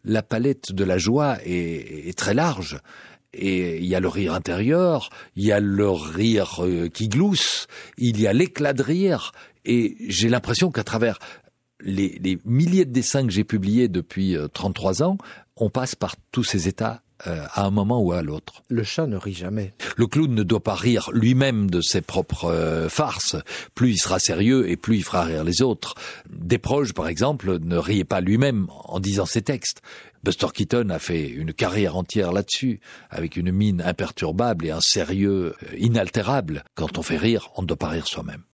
la palette de la joie est très large. Et il y a le rire intérieur, il y a le rire qui glousse, il y a l'éclat de rire. Et j'ai l'impression qu'à travers les milliers de dessins que j'ai publiés depuis 33 ans, on passe par tous ces états à un moment ou à l'autre. Le chat ne rit jamais. Le clown ne doit pas rire lui-même de ses propres farces. Plus il sera sérieux et plus il fera rire les autres. Desproges, par exemple, ne riait pas lui-même en disant ses textes. Buster Keaton a fait une carrière entière là-dessus, avec une mine imperturbable et un sérieux inaltérable. Quand on fait rire, on ne doit pas rire soi-même.